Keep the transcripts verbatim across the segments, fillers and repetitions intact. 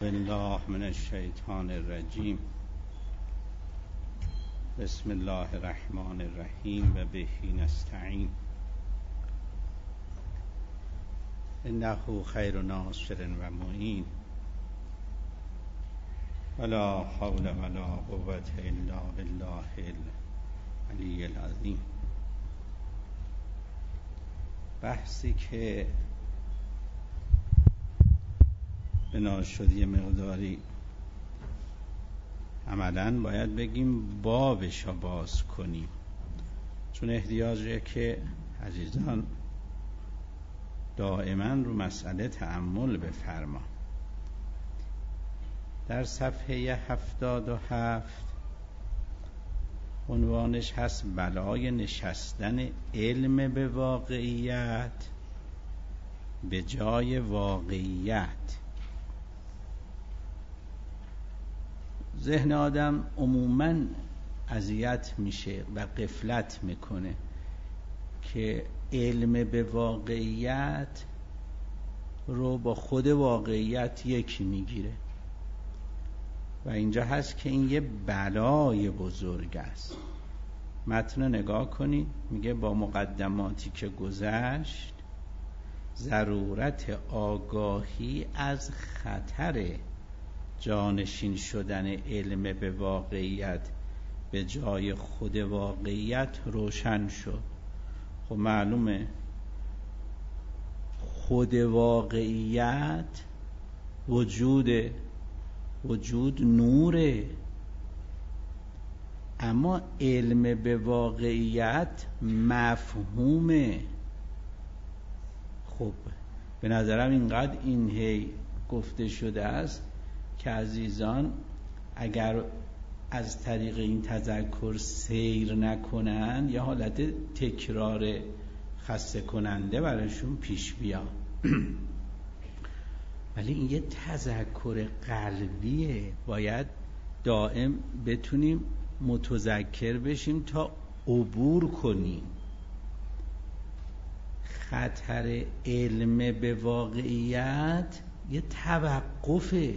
بالله من الشیطان الرجیم. بسم الله الرحمن الرحیم و به نستعین. انه خیر ناصر و معین ولا حول ولا قوة الا بالله العلی العظیم. بحثی که بنا شد یه مقداری عملاً باید بگیم بابش رو باز کنیم، چون احتیاجه که عزیزان دائما رو مسئله تأمل بفرما. در صفحه هفتاد و هفت عنوانش هست بلای نشستن علم به واقعیت به جای واقعیت. ذهن آدم عموماً اذیت میشه و غفلت میکنه که علم به واقعیت رو با خود واقعیت یکی میگیره و اینجا هست که این یه بلای بزرگ است. متن نگاه کنید، میگه با مقدماتی که گذشت ضرورت آگاهی از خطر جانشین شدن علم به واقعیت به جای خود واقعیت روشن شد. خب معلومه خود واقعیت وجود وجود نوره، اما علم به واقعیت مفهومه. خب به نظرم اینقدر این هی گفته شده است که عزیزان اگر از طریق این تذکر سیر نکنن یه حالت تکرار خسته کننده براشون پیش بیاد. ولی این یه تذکر قلبیه، باید دائم بتونیم متذکر بشیم تا عبور کنیم. خطر علم به واقعیت یه توقفه.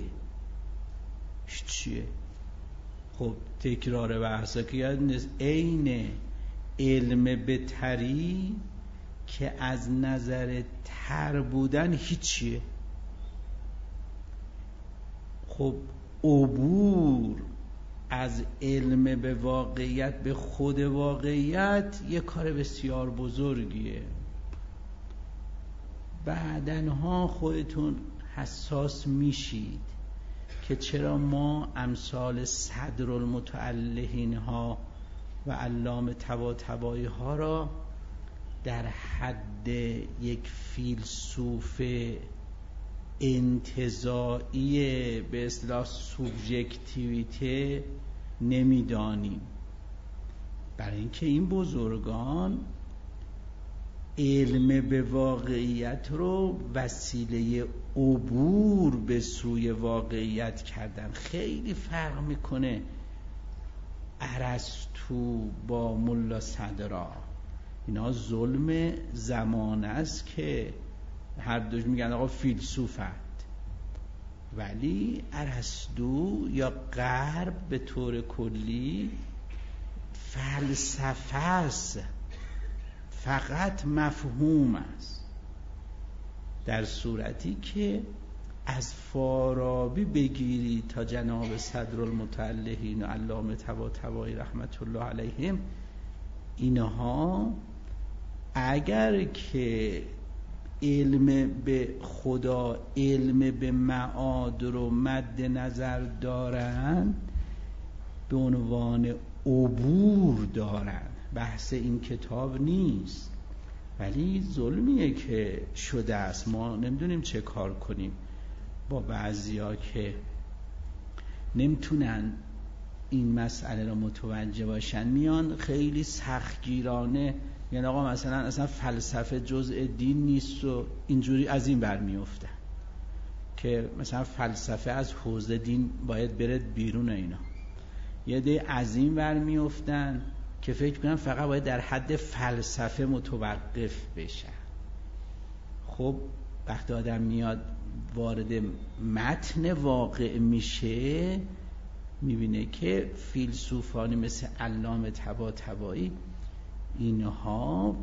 چیه؟ خب تکرار بحثا که یاد نیست. عین علم به تری که از نظر تر بودن هیچیه. خب عبور از علم به واقعیت به خود واقعیت یه کار بسیار بزرگیه. بعدنها خودتون حساس میشید که چرا ما امثال صدرالمتعلهین ها و علامه طباطبایی ها را در حد یک فیلسوف انتزاعی به اصطلاح سوبژکتیویته نمیدانیم. برای اینکه این بزرگان علم به واقعیت رو وسیله عبور به سوی واقعیت کردن. خیلی فرق میکنه ارسطو با ملا صدرا. اینا ظلم زمان است که هر دوش میگن آقا فیلسوفند، ولی ارسطو یا غرب به طور کلی فلسفه است، فقط مفهوم است. در صورتی که از فارابی بگیری تا جناب صدرالمتعلهین و علامه طباطبایی رحمت الله علیهم، اینها اگر که علم به خدا، علم به معاد رو مد نظر دارن، به عنوان عبور دارن. بحث این کتاب نیست، ولی ظلمیه که شده است. ما نمیدونیم چه کار کنیم با بعضیا که نمیتونن این مسئله رو متوجه باشن. میان خیلی سختگیرانه یعنی آقا مثلا اصلا فلسفه جزء دین نیست و اینجوری از این برمیافتن که مثلا فلسفه از حوزه دین باید برد بیرون. اینا یه ده از این برمیافتن که فکر کنم فقط باید در حد فلسفه متوقف بشن. خب وقتی آدم میاد وارد متن واقع میشه میبینه که فیلسوفانی مثل علامه طباطبایی اینها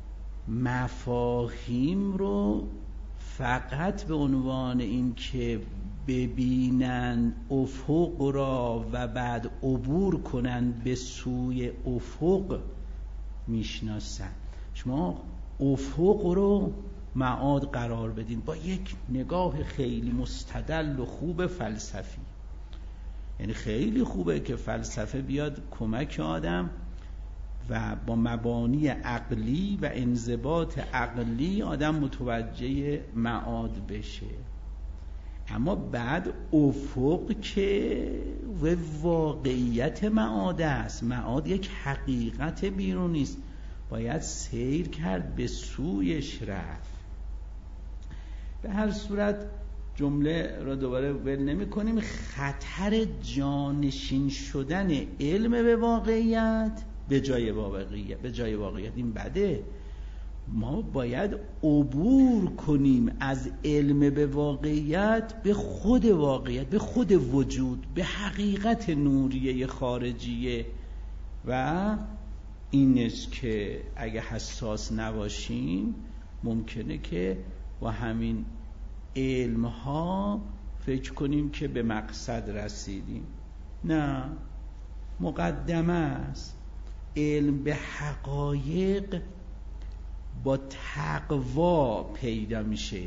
مفاهیم رو فقط به عنوان این که ببینن افق را و بعد عبور کنن به سوی افق میشناسن. شما افق رو معاد قرار بدین با یک نگاه خیلی مستدل و خوب فلسفی. یعنی خیلی خوبه که فلسفه بیاد کمک آدم و با مبانی عقلی و انضباط عقلی آدم متوجه معاد بشه. اما بعد افق که و واقعیت معاد است. معاد یک حقیقت بیرونی است، باید سیر کرد، به سویش رفت. به هر صورت جمله را دوباره ول نمی کنیم. خطر جانشین شدن علم به واقعیت به جای واقعیت به جای واقعیت این بده. ما باید عبور کنیم از علم به واقعیت به خود واقعیت، به خود وجود، به حقیقت نوریه خارجیه. و اینش که اگه حساس نباشیم ممکنه که با همین علم ها فکر کنیم که به مقصد رسیدیم. نه، مقدمه است. علم به حقایق با تقوا پیدا میشه.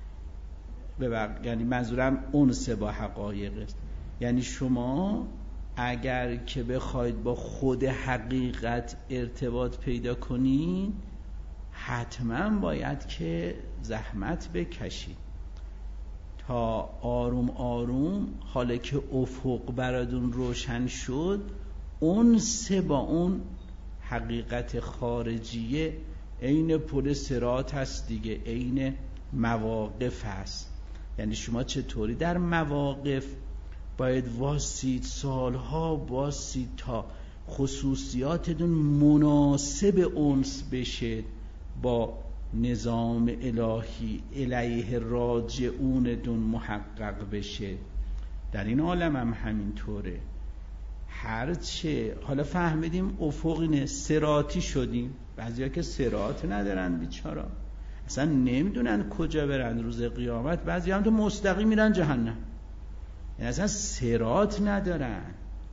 یعنی منظورم انس با حقایق است. یعنی شما اگر که بخواید با خود حقیقت ارتباط پیدا کنین حتما باید که زحمت بکشید تا آروم آروم حالا که افق براتون روشن شد انس با اون حقیقت خارجیه. عین پل صراط هست دیگه، عین مواقف هست. یعنی شما چطوری در مواقف باید واسید، سالها واسید تا خصوصیاتتون مناسب انس بشه با نظام الهی، الیه راجعونتون محقق بشه. در این عالم هم همینطوره. هرچه حالا فهمیدیم افق اینه، صراطی شدیم. بعضیا که صراط ندارن بیچارا، اصلا نمیدونن کجا برن روز قیامت. بعضیا هم تو مستقیم میرن جهنم، یعنی اصلا صراط ندارن.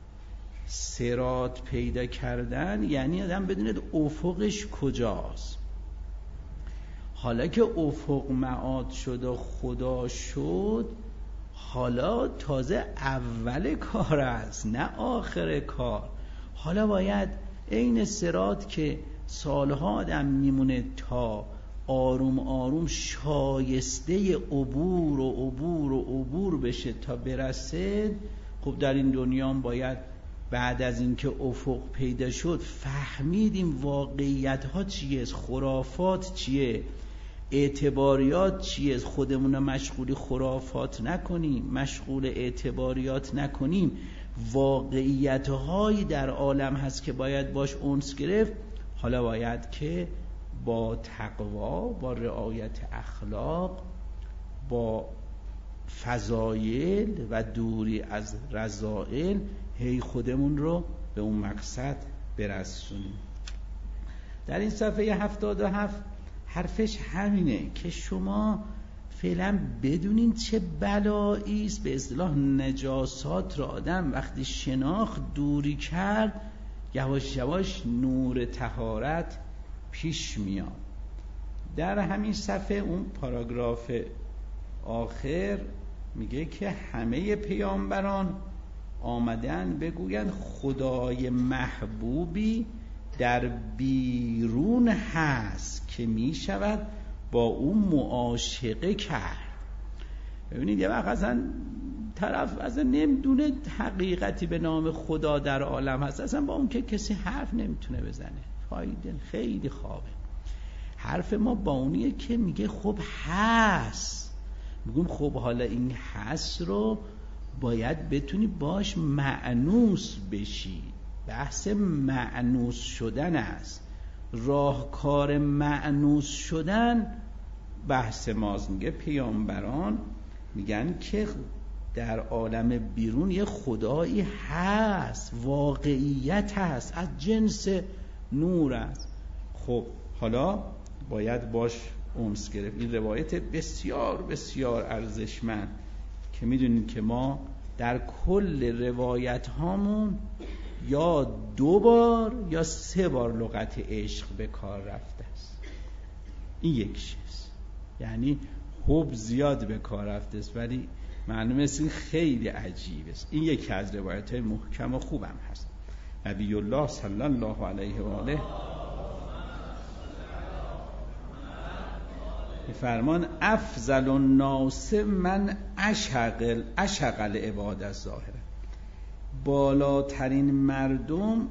صراط پیدا کردن یعنی آدم بدونه افقش کجاست. حالا که افق معاد شد و خدا شد، حالا تازه اول کار است نه آخر کار. حالا باید عین صراط که سالها آدم میمونه تا آروم آروم شایسته عبور و عبور و عبور بشه تا برسه. خب در این دنیا هم باید بعد از اینکه افق پیدا شد فهمیدیم واقعیت ها چیه، خرافات چیه، اعتباریات چیه. خودمون مشغول خرافات نکنیم، مشغول اعتباریات نکنیم. واقعیت هایی در عالم هست که باید باش انس گرفت. حالا باید که با تقوا، با رعایت اخلاق، با فضایل و دوری از رذائل هی خودمون رو به اون مقصد برسونیم. در این صفحه هفتاد و هفت حرفش همینه که شما فعلا بدونین چه بلایی است. به اصطلاح نجاسات را آدم وقتی شناخت دوری کرد یواش یواش نور طهارت پیش میاد. در همین صفحه اون پاراگراف آخر میگه که همه پیامبران آمدن بگویند خدای محبوبی در بیرون هست که میشود با او معاشقه کرد. ببینید یه وقت اصلا طرف اصلا نمیدونه حقیقتی به نام خدا در عالم هست، اصلا با اون که کسی حرف نمیتونه بزنه. فایده خیلی خوابه. حرف ما با اونیه که میگه خب هست. میگم خب حالا این هست رو باید بتونی باش مأنوس بشی. بحث مأنوس شدن است. راهکار مأنوس شدن بحث ماست. میگه پیامبران میگن که در عالم بیرون یه خدایی هست، واقعیت هست، از جنس نور است. خب حالا باید باش انس گرفت. این روایت بسیار بسیار ارزشمند که میدونید که ما در کل روایت هامون یا دو بار یا سه بار لغت عشق به کار رفته است. این یک چیز، یعنی حب زیاد به کار رفته است، ولی معلومه است این خیلی عجیب است. این یکی از روایت های محکم و خوبم هست. نبی الله صلی الله علیه و آله فرمان افضل الناس من اشغل اشغل عبادت ظاهره، بالاترین مردم،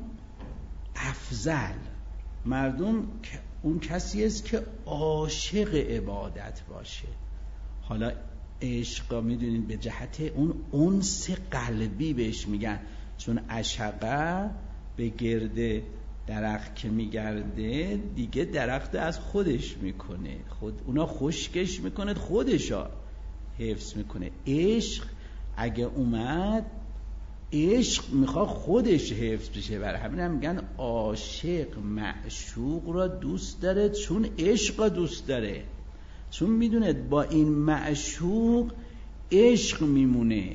افضل مردم اون کسی است که عاشق عبادت باشه. حالا عشق میدونید به جهت اون انس قلبی بهش میگن، چون عشقه به گرد درخت که میگرده دیگه درخت از خودش میکنه، خود اونا خشکش میکنه، خودشا حفظ میکنه. عشق اگه اومد، عشق میخواد خودش حفظ بشه. برای همین هم میگن عاشق معشوق را دوست داره چون عشق را دوست داره، چون میدونه با این معشوق عشق میمونه.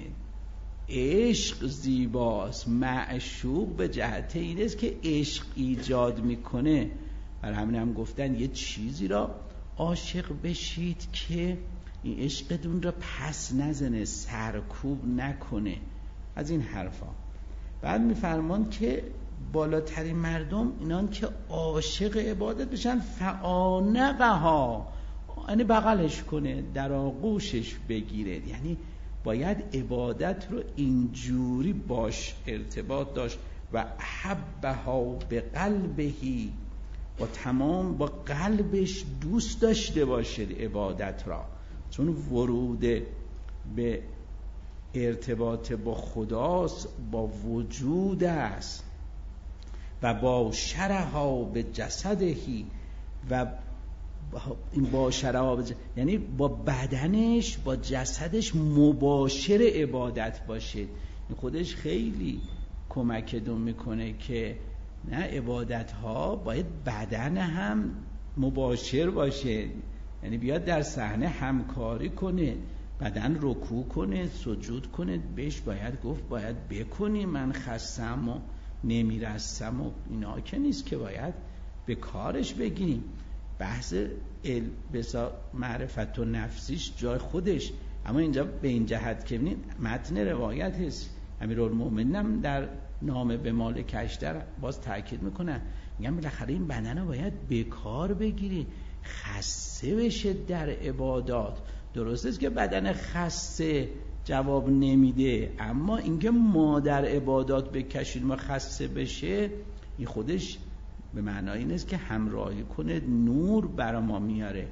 عشق زیباست، معشوق به جهت این است که عشق ایجاد میکنه. برای همین هم گفتن یه چیزی را عاشق بشید که این عشقتون را پس نزنه، سرکوب نکنه، از این حرفا. بعد میفرمان که بالاترین مردم اینان که عاشق عبادت بشن، فعانقها، یعنی بغلش کنه، در آغوشش بگیره. یعنی باید عبادت رو اینجوری باش ارتباط داشت. و حبها به قلبهی، با تمام با قلبش دوست داشته باشه عبادت را، چون ورود به ارتباط با خداست، با وجود است. و با شرها به جسدهی، و این با شرها به جسد یعنی با بدنش، با جسدش مباشر عبادت باشه. این خودش خیلی کمکتون میکنه که نه، عبادت ها باید بدن هم مباشر باشه، یعنی بیاد در صحنه همکاری کنه، بدن رکوع کنه، سجود کنه، بهش باید گفت باید بکنی، من خستم و نمیرسم و اینا که نیست که باید به کارش بگیریم. بحث بسا معرفت و نفسیش جای خودش، اما اینجا به این جهت که ببینید متن روایت هست. امیرالمومنین هم در نامه به مالک اشتر باز تاکید میکنن، میگن بالاخره این بدن رو باید به کار بگیری، خسته بشه در عبادات. درست است که بدن خسته جواب نمیده، اما اینکه ما در عبادات بکشیم و خسته بشه، این خودش به معنای این است که همراهی کنه، نور برا ما میاره.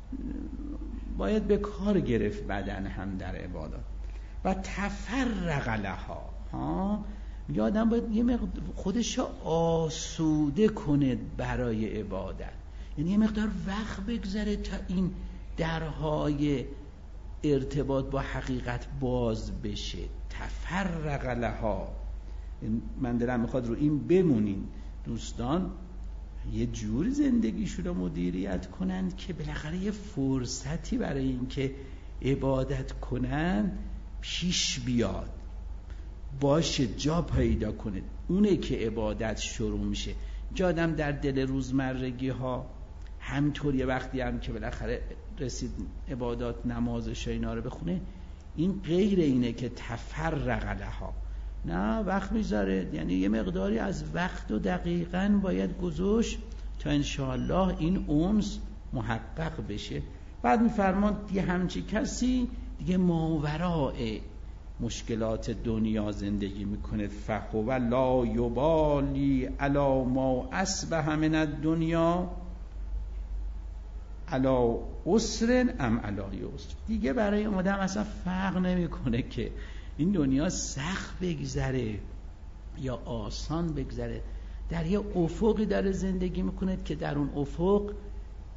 باید به کار گرفت بدن هم در عبادات. و تفرق لها، ها یادم باید یه مقدار خودش آسوده کنه برای عبادت، یعنی یه مقدار وقت بگذره تا این درهای ارتباط با حقیقت باز بشه. تفرق لها، من دلم میخواد رو این بمونین دوستان، یه جوری زندگیشون رو مدیریت کنن که بالاخره یه فرصتی برای این که عبادت کنن پیش بیاد، باشه، جا پیدا کنه. اونه که عبادت شروع میشه. جا آدم در دل روزمرگی ها همینطور یه وقتی هم که بالاخره رسید عبادات نمازش اینا رو بخونه، این غیر اینه که تفرق لها، نه وقت میذاره، یعنی یه مقداری از وقت و دقیقاً باید گذاشت تا انشاءالله این انس محقق بشه. بعد میفرمان یه همچی کسی دیگه ماوراء مشکلات دنیا زندگی میکنه، فهو لا یبالی علی ما اصبح من الدنیا علی عسر ام علی یسر. دیگه برای آدم اصلا فرق نمیکنه که این دنیا سخت بگذره یا آسان بگذره. در یه افقی داره زندگی میکنه که در اون افق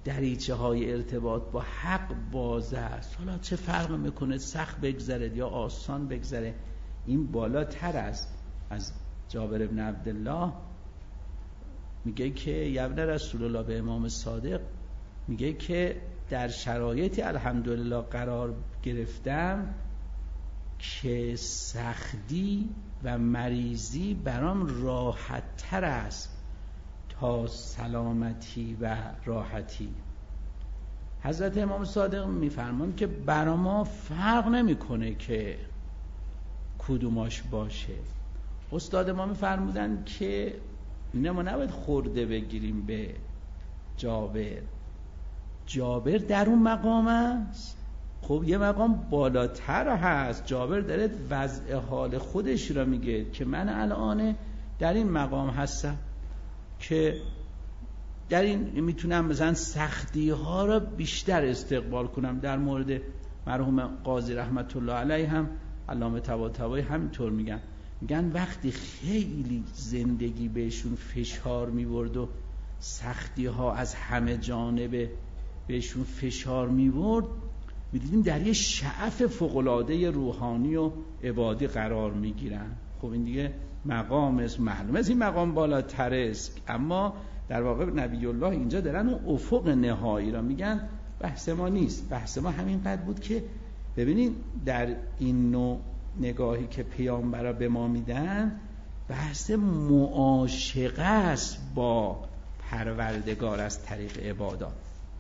دریچه های ارتباط با حق باز است. حالا چه فرق میکنه سخت بگذره یا آسان بگذره، این بالاتر است. از جابر بن عبدالله میگه که یبن رسول الله به امام صادق میگه که در شرایطی الحمدلله قرار گرفتم که سختی و مریضی برام راحت تر است تا سلامتی و راحتی. حضرت امام صادق میفرمان که برا ما فرق نمیکنه که کدوماش باشه. استاد ما میفرمودن که اینه ما نباید خورده بگیریم به جابر. جابر در اون مقام است، خب یه مقام بالاتر هست. جابر داره وضع حال خودش را میگه که من الان در این مقام هستم که در این میتونم مثلا سختی ها را بیشتر استقبال کنم. در مورد مرحوم قاضی رحمت الله علیه هم علامه طباطبایی همینطور میگن، میگن وقتی خیلی زندگی بهشون فشار میورد و سختی ها از همه جانب بهشون فشار میورد، میدیدیم در یه شعف فوق‌العاده روحانی و عبادی قرار میگیرن. خب این دیگه مقام است، معلومه از این مقام بالاتر است. اما در واقع نبی الله اینجا دارن اون افق نهایی را میگن. بحث ما نیست، بحث ما همینقدر بود که ببینید در این نوع نگاهی که پیامبرا به ما میدن بحث معاشقه است با پروردگار از طریق عبادات.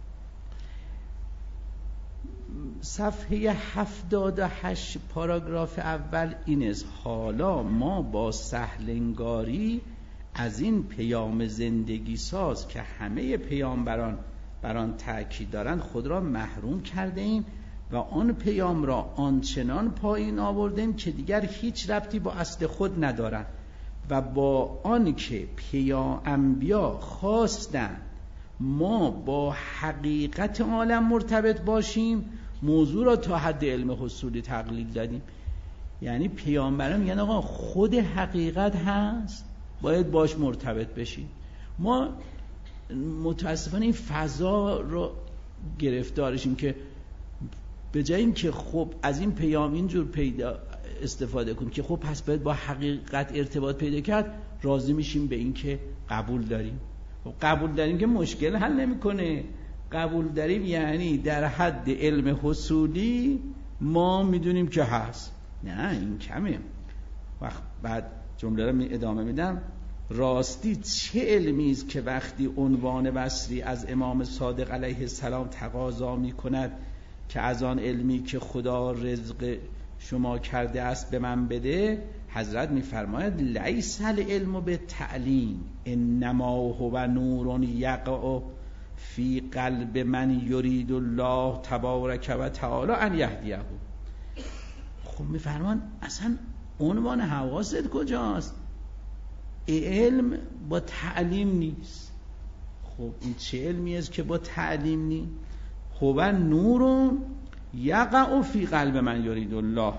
صفحه هفتاد و هشت پاراگراف اول این است: حالا ما با سهلنگاری از این پیام زندگی ساز که همه پیامبران بر آن تأکید دارند خود را محروم کرده ایم و آن پیام را آنچنان پایین آوردیم که دیگر هیچ ربطی با اصل خود ندارند و با آن که پیام انبیا خواستند ما با حقیقت عالم مرتبط باشیم موضوع را تا حد علم حصولی تقلیل دادیم. یعنی پیامبران میگن آقا خود حقیقت هست، باید باش مرتبط بشیم. ما متاسفانه این فضا رو گرفتارشیم که به جای این که خب از این پیام اینجور پیدا استفاده کنیم که خب پس باید با حقیقت ارتباط پیدا کرد، راضی میشیم به این که قبول داریم. خب قبول داریم که مشکل حل نمیکنه. قبول داریم یعنی در حد علم حصولی ما میدونیم که هست. نه این کمه. وقت بعد جمله رو ادامه میدم: راستی چه علمی است که وقتی عنوان بصری از امام صادق علیه السلام تقاضا میکند که از آن علمی که خدا رزق شما کرده است به من بده، حضرت میفرماید لیس العلم بالتعلیم انما هو نور یقع فی قلب من یرید الله تبارک و تعالی ان یهدیه. خب میفرمان اصلا عنوان حواست کجاست؟ علم با تعلیم نیست. خب این چه علمی است که با تعلیم نیست؟ هو نور یقع فی قلب من یرید الله،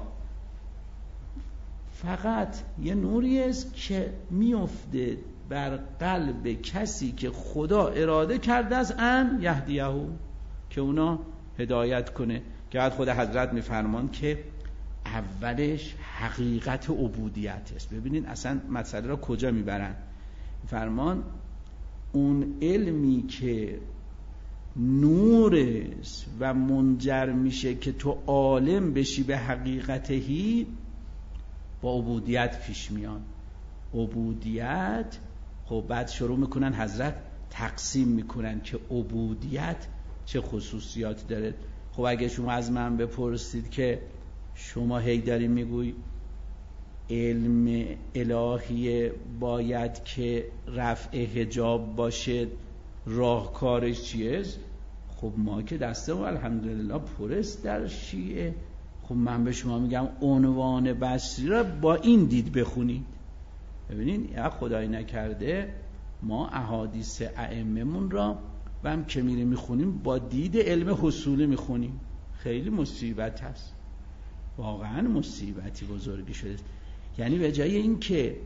فقط یه نوری است که میفته بر قلب کسی که خدا اراده کرده است ان یهدیه، که اونا هدایت کنه. که بعد خود حضرت میفرمان که اولش حقیقت عبودیت است. ببینید اصلا مسئله را کجا میبرن. فرمان اون علمی که نور است و منجر میشه که تو عالم بشی به حقیقتهی، با عبودیت پیش میان. عبودیت خب بعد شروع میکنن حضرت تقسیم میکنن که عبودیت چه خصوصیات داره. خب اگه شما از من بپرسید که شما هی داری میگوی علم الهی باید که رفع حجاب باشه، راهکارش چیه؟ خب ما که دستمون الحمدلله پرست در شیعه. خب من به شما میگم عنوان بصری را با این دید بخونید. ببینید یا خدای نکرده ما احادیث ائمه‌مون را و هم که میره میخونیم با دید علم حصولی میخونیم. خیلی مصیبت هست، واقعا مصیبتی بزرگی شده. یعنی به جای این که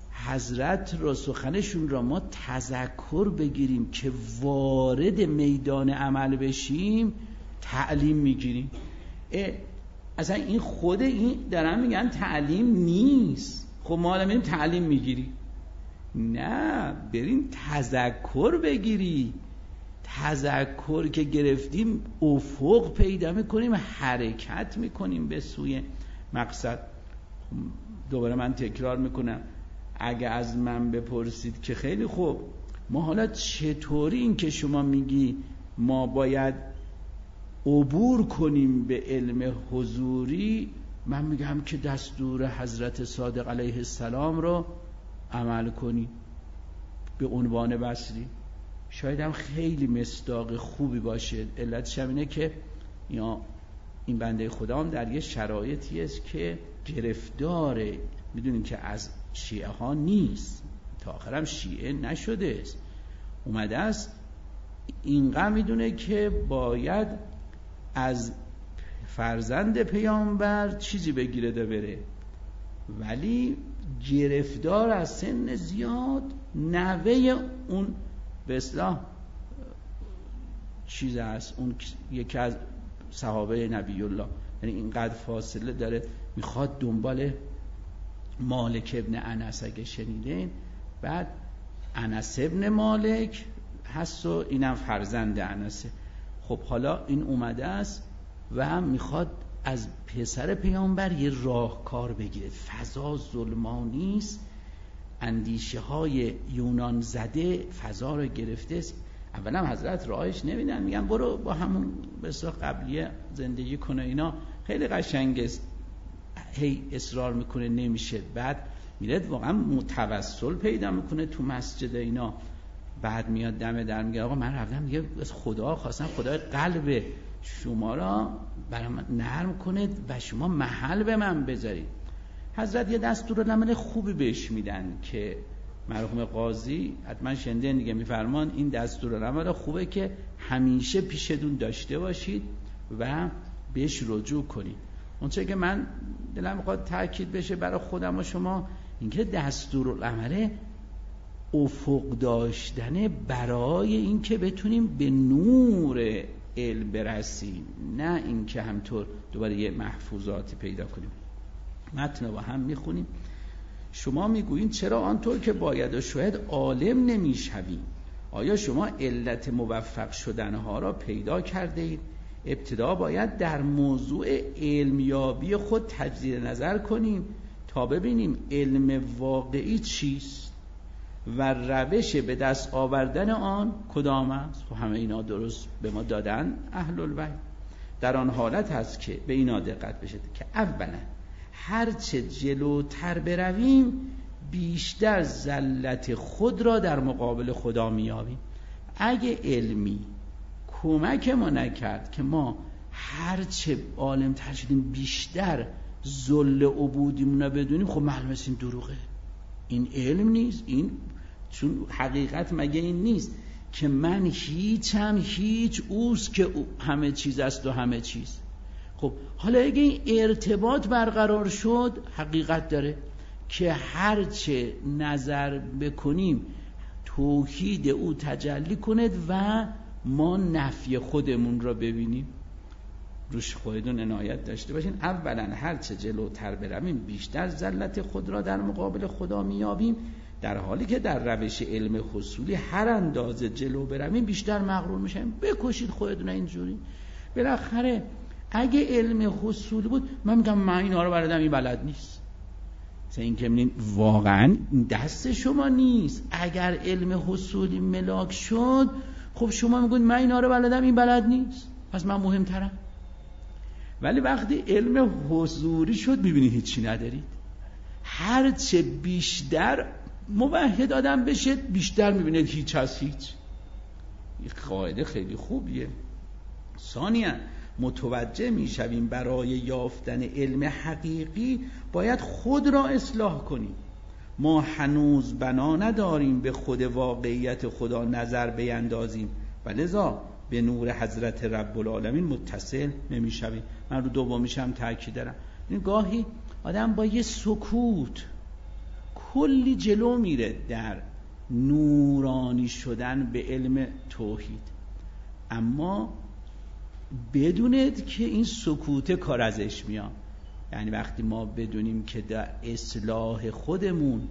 حضرت را سخنشون را ما تذکر بگیریم که وارد میدان عمل بشیم تعلیم میگیریم. اصلا این خود این دارن میگن تعلیم نیست. خب ما الان میریم تعلیم میگیری؟ نه، بریم تذکر بگیری. تذکر که گرفتیم افق پیدا میکنیم، حرکت میکنیم به سوی مقصد. دوباره من تکرار میکنم، اگه از من بپرسید که خیلی خوب ما حالا چطوری این که شما میگی ما باید عبور کنیم به علم حضوری، من میگم که دستور حضرت صادق علیه السلام رو عمل کنی به عنوان بصری. شاید هم خیلی مصداق خوبی باشه. علتش هم اینه که یا این بنده خدا هم در یه شرایطی است که گرفتاره، میدونین که از شیعه ها نیست، تا آخرم شیعه نشده است، اومده است اینقدر میدونه که باید از فرزند پیامبر چیزی بگیره ده بره، ولی گرفتار از سن زیاد نوه اون به اصطلاح چیز هست، اون یکی از صحابه نبی الله، یعنی اینقدر فاصله داره، میخواد دنبال مالک ابن انس اگه شنیدین. بعد انس ابن مالک هست و اینم فرزند انسه. خب حالا این اومده است و هم میخواد از پسر پیامبر یه راهکار بگیره. فضا ظلمانی است، اندیشه های یونان زده فضا رو گرفته است. اولا حضرت راهش نمیدن، میگن برو با همون بسیار قبلیه زندگی کنه، اینا خیلی قشنگ است، هی اصرار میکنه نمیشه. بعد میره واقعا متوسل پیدا میکنه تو مسجد اینا، بعد میاد دم در میگه آقا من رفتم دیگه از خدا خواستم خدای قلب شما را برای من نرم کنه و شما محل به من بذارید. حضرت یه دستورالعمل خوبی بهش میدن که مرحوم قاضی حتما شنیدین دیگه، میفرمان این دستورالعمل خوبه که همیشه پیشتون داشته باشید و بهش رجوع کنید. اونچه که من دلم میخواد تاکید بشه برای خودم و شما، اینکه دستورالعمل افق داشتن برای اینکه بتونیم به نور علم برسیم، نه اینکه همطور دوباره یه محفوظاتی پیدا کنیم. متن با هم میخونیم. شما میگویین چرا آنطور که باید و شاید عالم نمیشویم؟ آیا شما علت موفق شدنها را پیدا کرده اید؟ ابتدا باید در موضوع علمیابی خود تجدید نظر کنیم تا ببینیم علم واقعی چیست و روش به دست آوردن آن کدام است. و همه اینا درست به ما دادن اهل البیت. در آن حالت هست که به اینا دقت بشه که اولا هرچه جلوتر برویم بیشتر زلت خود را در مقابل خدا میابیم. اگه علمی کمک ما نکرد که ما هرچه عالم تر شدیم بیشتر ذل عبودیمون رو بدونیم، خب معلومه این دروغه، این علم نیست. این چون حقیقت مگه این نیست که من هیچم هیچ اوست که همه چیز است و همه چیز. خب حالا اگه این ارتباط برقرار شد، حقیقت داره که هرچه نظر بکنیم توحید او تجلی کند و ما نفی خودمون را ببینیم. روش خودتون عنایت داشته باشین. اولا هرچه جلوتر برویم بیشتر ذلت خود را در مقابل خدا میابیم، در حالی که در روش علم حصولی هر اندازه جلو برویم بیشتر مغرور میشیم. بکشید خودتون اینجوری. بالاخره اگه علم حصولی بود، من میگم من اینا رو بلدم، این بلد نیست. مثلا این که میگین واقعا دست شما نیست. اگر علم حصولی ملاک شد، خب شما میگید من اینا رو بلدم، این بلد نیست، پس من مهمترم. ولی وقتی علم حضوری شد میبینید هیچی ندارید. هرچه بیشتر موحد آدم بشه بیشتر میبینید هیچ از هیچ. این قاعده خیلی خوبیه. ثانیاً متوجه میشویم برای یافتن علم حقیقی باید خود را اصلاح کنیم. ما هنوز بنا نداریم به خود واقعیت خدا نظر بیندازیم و لذا به نور حضرت رب العالمین متصل نمیشویم. من رو دومیشم تاکید دارم. این گاهی آدم با یه سکوت کلی جلو میره در نورانی شدن به علم توحید. اما بدونید که این سکوت کار ازش میاد. یعنی وقتی ما بدونیم که در اصلاح خودمون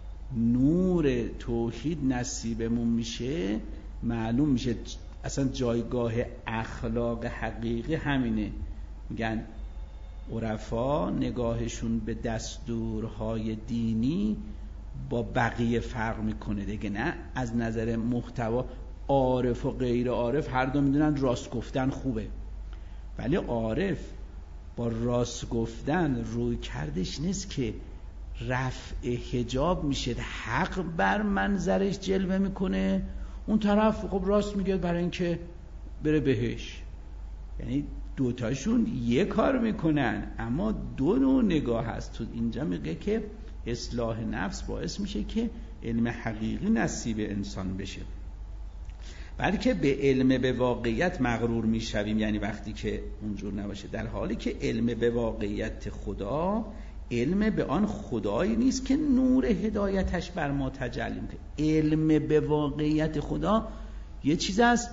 نور توحید نصیبمون میشه، معلوم میشه اصلا جایگاه اخلاق حقیقی همینه. میگن عرفا نگاهشون به دستورهای دینی با بقیه فرق میکنه دیگه، نه از نظر محتوا. عارف و غیر عارف هر دو میدونن راست گفتن خوبه، ولی عارف با راست گفتن روی کردش نیست که رفع حجاب میشه، حق بر منظرش جلوه میکنه. اون طرف خب راست میگه برای اینکه بره بهش. یعنی دوتاشون یه کار میکنن اما دو نوع نگاه هست. تو اینجا میگه که اصلاح نفس باعث میشه که علم حقیقی نصیب انسان بشه، بلکه به علم به واقعیت مغرور میشویم. یعنی وقتی که اونجور نباشه، در حالی که علم به واقعیت خدا علم به آن خدایی نیست که نور هدایتش بر ما تجلی میکنه. علم به واقعیت خدا یه چیز است،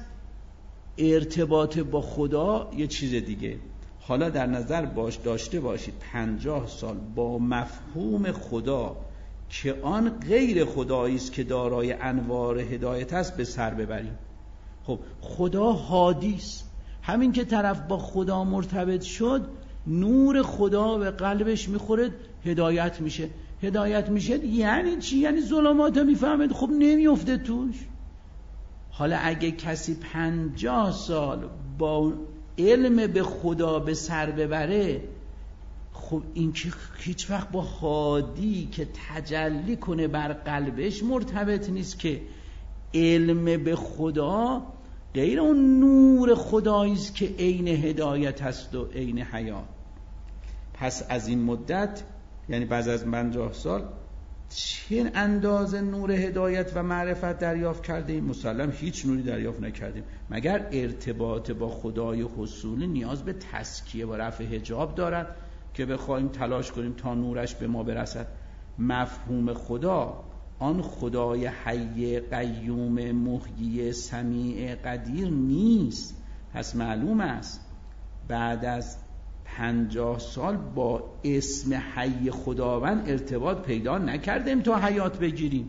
ارتباط با خدا یه چیز دیگه. حالا در نظر باش داشته باشید پنجاه سال با مفهوم خدا که آن غیر خدایی است که دارای انوار هدایت است به سر ببریم. خب خدا هادی است، همین که طرف با خدا مرتبط شد نور خدا به قلبش میخوره، هدایت میشه. هدایت میشه یعنی چی؟ یعنی ظلمات میفهمه، خب نمیفته توش. حالا اگه کسی پنجاه سال با علم به خدا به سر ببره، خب این که هیچ وقت با هادی که تجلی کنه بر قلبش مرتبط نیست، که علم به خدا غیر اون نور خدایی است که عین هدایت است و عین حیات. پس از این مدت، یعنی بعد از پنجاه سال، چه اندازه نور هدایت و معرفت دریافت کردیم؟ مسلم هیچ نوری دریافت نکردیم، مگر ارتباط با خدای حصولی نیاز به تزکیه و رفع حجاب دارد که بخوایم تلاش کنیم تا نورش به ما برسد. مفهوم خدا آن خدای حی قیوم محیی سمیع قدیر نیست. پس معلوم است بعد از پنجاه سال با اسم حی خداوند ارتباط پیدا نکردیم تا حیات بگیریم.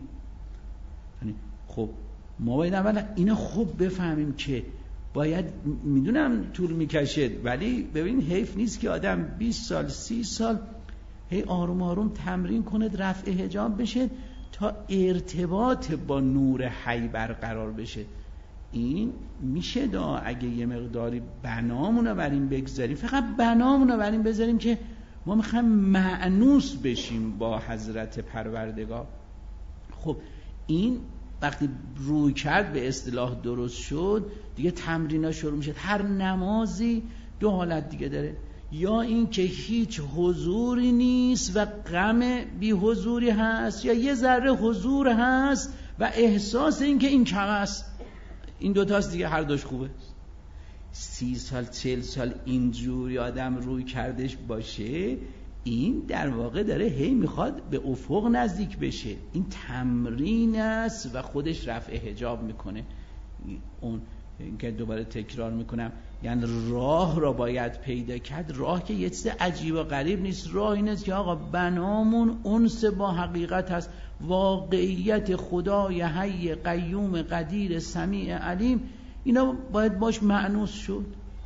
خب ما باید اول اینو خوب بفهمیم که باید، میدونم طول میکشه، ولی ببین حیف نیست که آدم بیست سال سی سال هی آروم آروم تمرین کنه رفع حجاب بشه تا ارتباط با نور حی برقرار بشه. این میشه دا اگه یه مقداری بنامونو بر این بگذاریم، فقط بنامونو بر این بذاریم که ما میخوایم مأنوس بشیم با حضرت پروردگار. خب این وقتی روی کرد به اصطلاح درست شد دیگه تمرینا شروع میشه. هر نمازی دو حالت دیگه داره، یا این که هیچ حضوری نیست و غم بی حضوری هست، یا یه ذره حضور هست و احساس این که این کم است. این دوتاست دیگه، هر دوش خوبه. سی سال چل سال اینجوری آدم روی کردش باشه، این در واقع داره هی میخواد به افق نزدیک بشه. این تمرین است و خودش رفع حجاب میکنه. اون که دوباره تکرار میکنم، یعنی راه را باید پیدا کرد. راه که یه چیز عجیب و غریب نیست، راه این است که آقا بنامون انس با حقیقت هست، واقعیت خدای حی قیوم قدیر سمیع علیم، اینا باید باش مأنوس شد.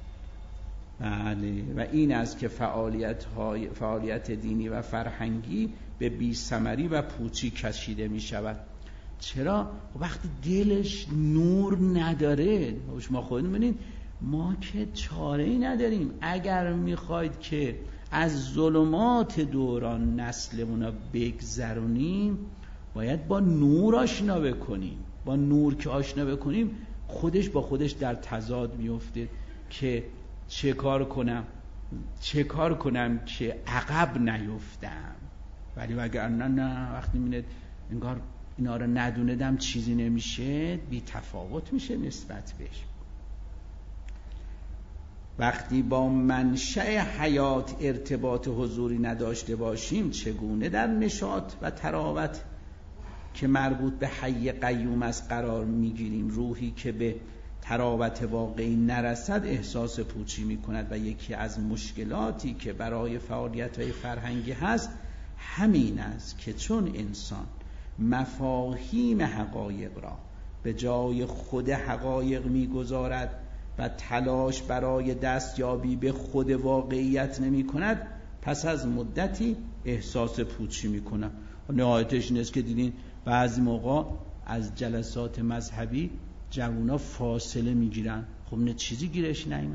بله، و این است که فعالیت های فعالیت دینی و فرهنگی به بی ثمری و پوچی کشیده می شود. چرا؟ وقتی دلش نور نداره. شما خودتون ببینید ما که چاره‌ای نداریم. اگر میخواید که از ظلمات دوران نسلمون رو بگذرونیم، باید با نور آشنا بکنیم. با نور که آشنا بکنیم خودش با خودش در تضاد میفته که چه کار کنم چه کار کنم که عقب نیفتم. ولی اگر نه نه وقتی میبینید انگار اینا رو ندوندم چیزی نمیشه، بی تفاوت میشه نسبت بهش. وقتی با منشأ حیات ارتباط حضوری نداشته باشیم چگونه در نشاط و تراوت که مربوط به حی قیوم است قرار میگیریم؟ روحی که به تراوت واقعی نرسد احساس پوچی میکند و یکی از مشکلاتی که برای فعالیت‌های فرهنگی هست همین است که چون انسان مفاهیم حقایق را به جای خود حقایق میگذارد و تلاش برای دستیابی به خود واقعیت نمی کند، پس از مدتی احساس پوچی می کند. نهایتش این است که دیدین بعضی موقع از جلسات مذهبی جوونا فاصله می گیرن. خب نه چیزی گیرش نیامد.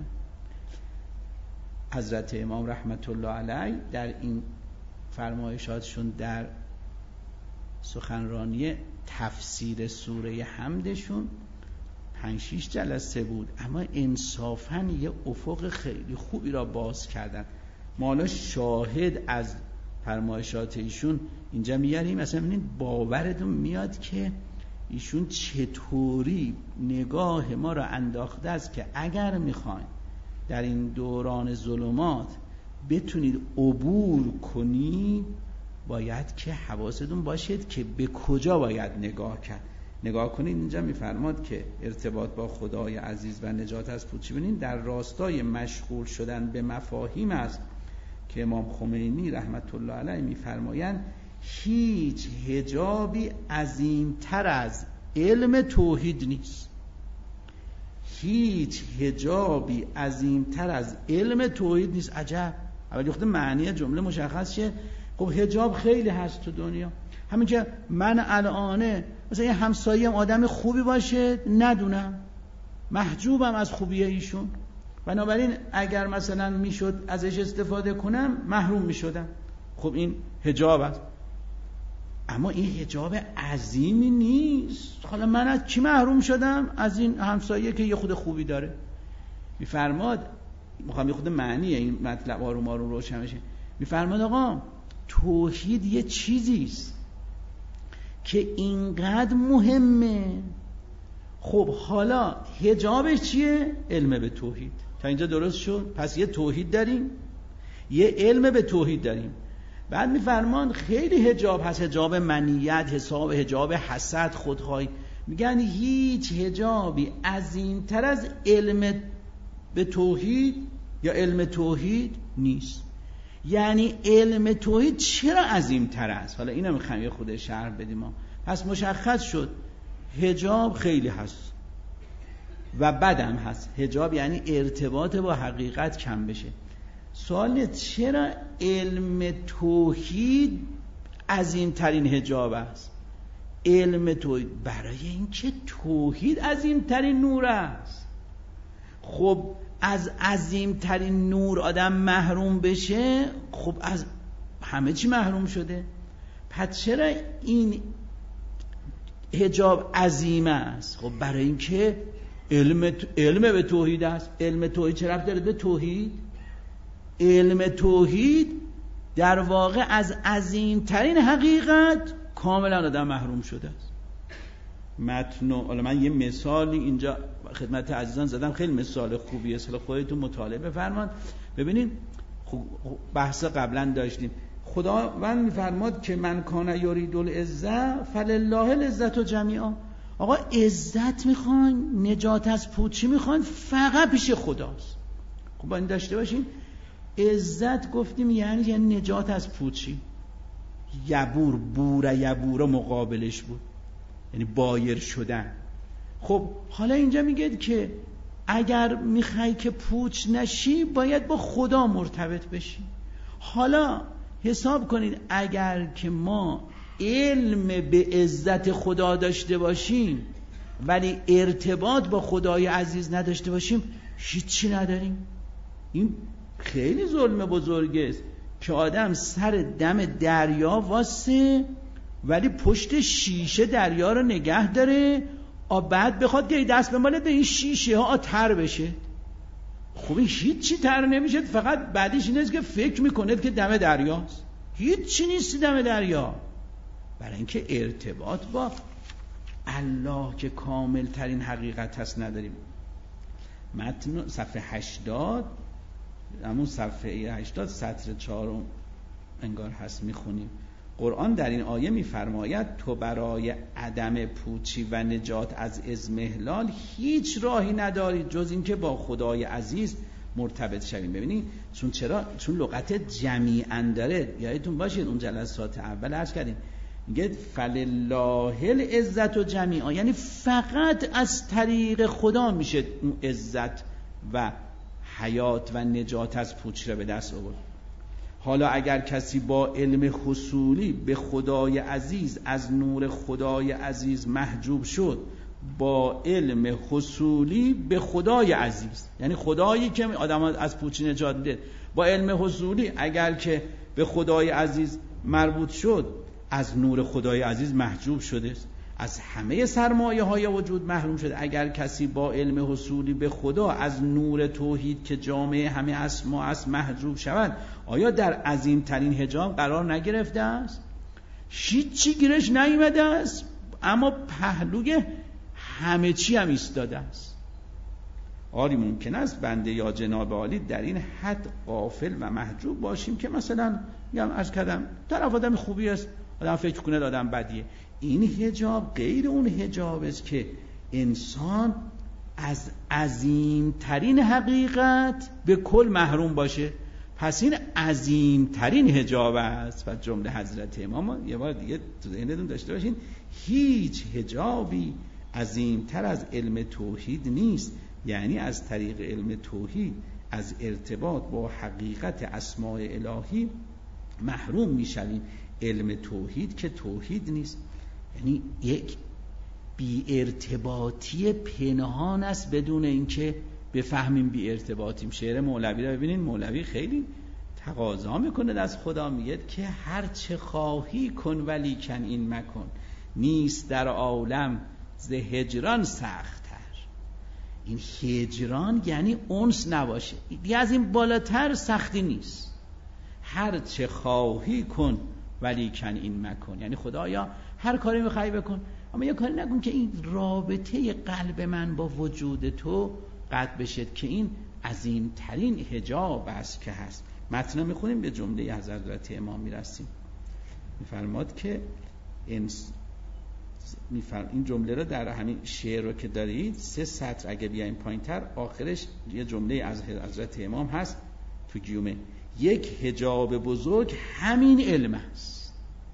حضرت امام رحمت الله علیه در این فرمایشاتشون در سخنرانی تفسیر سوره حمدشون پنج شیش جلسه بود، اما انصافاً یه افق خیلی خوبی را باز کردن. ما حالا شاهد از فرمایشات ایشون اینجا میاریم، مثلا ببینید باورتون میاد که ایشون چطوری نگاه ما را انداخته است که اگر میخواین در این دوران ظلمات بتونید عبور کنید باید که حواستون باشید که به کجا باید نگاه کرد. نگاه کنید اینجا میفرماد که ارتباط با خدای عزیز و نجات از پوچی ببینید در راستای مشغول شدن به مفاهیم است که امام خمینی رحمت الله علیه میفرمایند هیچ حجابی عظیمتر از علم توحید نیست. هیچ حجابی عظیمتر از علم توحید نیست. عجب. اولی خود معنی جمله مشخص شه. خب حجاب خیلی هست تو دنیا. همین که من الان مثلا یه همسایه‌ام آدم خوبی باشه ندونم، محجوبم از خوبی ایشون، بنابراین اگر مثلا میشد ازش استفاده کنم محروم میشدم. خب این حجاب است، اما این حجاب عظیمی نیست. حالا من از چی محروم شدم؟ از این همسایه که یه خود خوبی داره. میفرماد، میخوام یه خود معنی این مطلب آروم آروم روشن بشه. میفرماد آقا توحید یه چیزیست که اینقدر مهمه. خب حالا حجابش چیه؟ علم به توحید. تا اینجا درست شد؟ پس یه توحید داریم، یه علم به توحید داریم. بعد میفرمان خیلی حجاب هست، حجاب منیت، حساب حجاب حسد، خودخواهی. میگن هیچ حجابی عظیمتر از علم به توحید یا علم توحید نیست. یعنی علم توحید چرا عظیمتر است؟ حالا اینو میخوایم یه خود شرح بدیم ما. پس مشخص شد حجاب خیلی هست و بدم هست. حجاب یعنی ارتباط با حقیقت کم بشه. سوال چرا علم توحید عظیمترین حجاب است؟ علم توحید برای اینکه توحید عظیمترین نور است. خب از عظیمترین نور آدم محروم بشه، خب از همه چی محروم شده. پس چرا این حجاب عظیم است؟ خب برای اینکه علم علم به توحید است. علم توحید چه ربطی داره به توحید؟ علم توحید در واقع از عظیمترین حقیقت کاملا آدم محروم شده است. متن، حالا من یه مثالی اینجا خدمت عزیزان زدم، خیلی مثال خوبیه، اصلا خودتون مطالعه بفرمایید. ببینید بحث قبلا داشتیم، خداوند میفرماد که من کان یرید العزة فلله العزة جمیعا. آقا عزت میخواین، نجات از پوچی میخواین، فقط پیش خداست. خب با این داشته باشین عزت گفتیم یعنی یعنی نجات از پوچی. یبور، بور یبور مقابلش بود، یعنی بایر شدن. خب حالا اینجا میگه که اگر میخوای که پوچ نشی باید با خدا مرتبط بشی. حالا حساب کنید اگر که ما علم به عزت خدا داشته باشیم ولی ارتباط با خدای عزیز نداشته باشیم هیچی نداریم. این خیلی ظلم بزرگه است که آدم سر دم دریا واسه ولی پشت شیشه دریا رو نگه داره، آ بعد بخواد که دست بماله به این شیشه ها تر بشه. خب هیچی تر نمیشه، فقط بعدش این است که فکر میکنه که دم دریاست. هیچی نیست دم دریا، برای اینکه ارتباط با الله که کامل ترین حقیقت هست نداریم. متن صفحه هشتاد، همون صفحه هشتاد سطر چهارم انگار هست، میخونیم. قرآن در این آیه میفرماید تو برای عدم پوچی و نجات از اضمحلال هیچ راهی نداری جز اینکه با خدای عزیز مرتبط شویم. ببینید چون چرا؟ چون لغت جمیعاً داره. یادتون باشید اون جلسات اول عرض کردیم میگه فلله العزت و جمیعا، یعنی فقط از طریق خدا میشه اون عزت و حیات و نجات از پوچی را به دست آورد. حالا اگر کسی با علم حصولی به خدای عزیز از نور خدای عزیز محجوب شد، با علم حصولی به خدای عزیز، یعنی خدایی که آدم از پوچی نجات میده، با علم حصولی اگر که به خدای عزیز مربوط شد، از نور خدای عزیز محجوب شده، از همه سرمایه های وجود محروم شده. اگر کسی با علم حصولی به خدا از نور توحید که جامعه همه اسما است محجوب شود، آیا در عظیم ترین حجاب قرار نگرفته است؟ هیچی گیرش نیامده است، اما پهلوی همه چی هم ایستاده است. آری ممکن است بنده یا جناب عالی در این حد غافل و محجوب باشیم که مثلا میگم عرض کردم طرف آدم خوبی است، آدم فکر کنه آدم بدیه. این حجاب غیر اون حجاب است که انسان از عظیم ترین حقیقت به کل محروم باشه. پس این عظیم ترین حجاب است. و جمله حضرت امام یه بار دیگه تو ذهنتون داشته باشین، هیچ حجابی عظیم تر از علم توحید نیست. یعنی از طریق علم توحید از ارتباط با حقیقت اسماء الهی محروم میشویم. علم توحید که توحید نیست، یعنی یک بی ارتباطی پنهان است بدون اینکه بفهمیم بی ارتباطیم. شعر مولوی رو ببینین، مولوی خیلی تقاضا میکنه از خدا، میگه که هر چه خواهی کن ولی کن این مکن، نیست در عالم ز هجران سخت‌تر. این هجران یعنی انس نباشه، دیگه از این بالاتر سختی نیست. هر چه خواهی کن ولی کن این مکن، یعنی خدایا هر کاری میخوای بکن، اما یه کاری نکن که این رابطه قلب من با وجود تو قطع بشه، که این عظیم ترین حجاب است که هست. متن میخونیم، به جمله از حضرت امام میرسیم. میفرماد که انس... میفرم... این جمله رو در همین شعر رو که دارید سه سطر اگه بیایم پایینتر، آخرش یه جمله از حضرت امام هست تو گیومه: یک حجاب بزرگ همین علم است.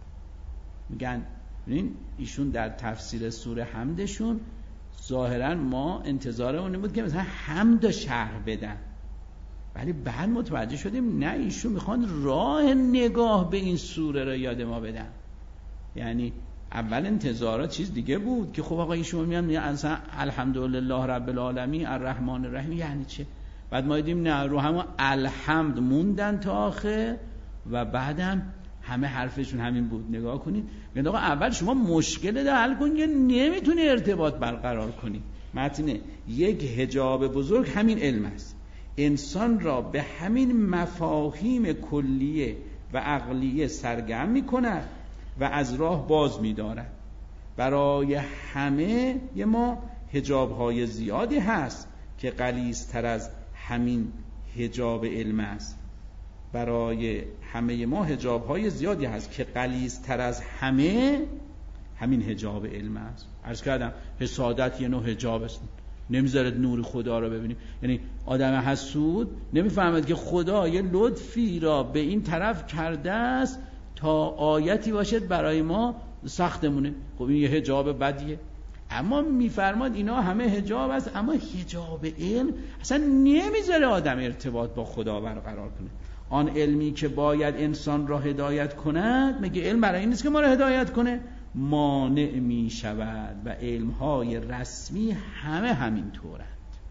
میگن ببین ایشون در تفسیر سوره حمدشون ظاهرا ما انتظارمون بود که مثلا حمد شرح بدن، ولی بعد متوجه شدیم نه، ایشون میخوان راه نگاه به این سوره رو یاد ما بدن. یعنی اول انتظارات چیز دیگه بود که خب آقا ایشون میگن مثلا الحمدلله رب العالمین الرحمن الرحیم، یعنی چه؟ بعد ما دیدیم نه، رو همون الحمد موندن تا آخر و بعدم همه حرفشون همین بود. نگاه کنید، میگن آقا اول شما مشکل ده حل کن، نمیتونی ارتباط برقرار کنی. متن یک حجاب بزرگ همین علم است، انسان را به همین مفاهیم کلیه و عقلیه سرگرم میکند و از راه باز می‌دارد. برای همه ما حجاب‌های زیادی هست که غلیظ‌تر از همین حجاب علم است. برای همه ما حجاب‌های زیادی هست که غلیظ‌تر از همه همین حجاب علم است. عرض کردم حسادت یه نوع حجاب است، نمیذاره نور خدا رو ببینیم. یعنی آدم حسود نمیفهمد که خدا یه لطفی را به این طرف کرده است تا آیتی باشد برای ما سختمونه. خب این یه حجاب بدیه. اما میفرماد اینا همه حجاب است، اما حجاب علم اصلا نمیذاره آدم ارتباط با خدا برقرار کنه. آن علمی که باید انسان را هدایت کند، مگه علم برای این نیست که ما را هدایت کنه؟ مانع می شود و علمهای رسمی همه همین طورند.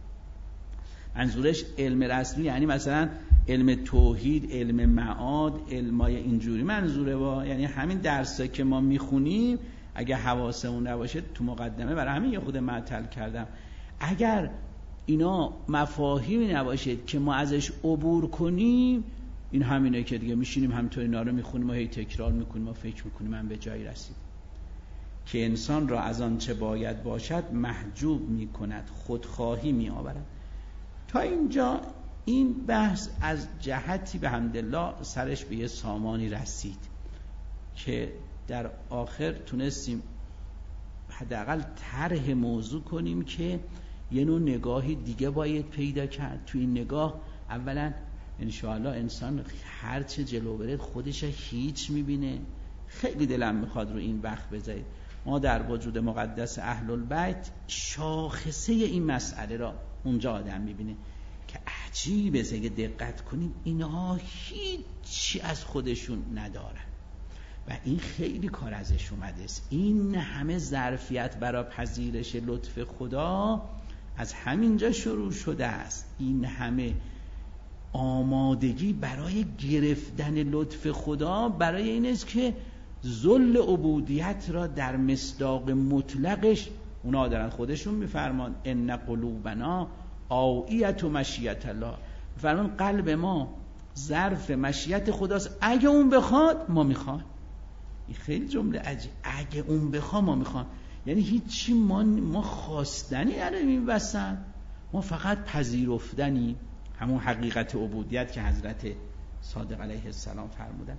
منظورش علم رسمی یعنی مثلا علم توحید، علم معاد، علمای اینجوری منظوره با، یعنی همین درسه که ما میخونیم اگه حواسمون نباشه، تو مقدمه برای همین یه خود معطل کردم، اگر اینا مفاهیمی نباشه که ما ازش عبور کنیم، این همینه که دیگه میشینیم همینطور اینا رو میخونیم و هی تکرار میکنیم و فکر میکنیم من به جایی رسید. که انسان را از آن چه باید باشد محجوب میکند، خودخواهی میآورد. تا اینجا این بحث از جهتی به حمدالله سرش به یه سامانی رسید که در آخر تونستیم حداقل طرح موضوع کنیم که یه نوع نگاهی دیگه باید پیدا کرد. تو این نگاه اولا انشاءالله انسان هرچه جلو بره خودش هیچ میبینه. خیلی دلم میخواد رو این وقت بذارید ما در وجود مقدس اهل البیت شاخصه این مسئله را اونجا آدم میبینه که عجیبه. اگه دقت کنیم اینها هیچی از خودشون ندارن و این خیلی کار ازش اومده است. این همه ظرفیت برای پذیرش لطف خدا از همینجا شروع شده است. این همه آمادگی برای گرفتن لطف خدا برای این است که ذل عبودیت را در مصداق مطلقش اونا دارن خودشون میفرمان ان قلوبنا آیت و مشیت الله، فرمان قلب ما ظرف مشیت خداست، اگه اون بخواد ما میخوام. این خیلی جمله عجیب، اگه اون بخواد ما میخوام، یعنی هیچی ما ما خواستنی نداریم این وسط، ما فقط پذیرفتنی، همون حقیقت عبودیت که حضرت صادق علیه السلام فرمودن.